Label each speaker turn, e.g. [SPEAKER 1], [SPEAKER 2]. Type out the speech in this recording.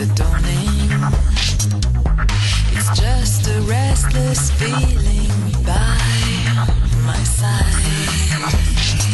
[SPEAKER 1] the dawning. It's just a restless feeling by my side.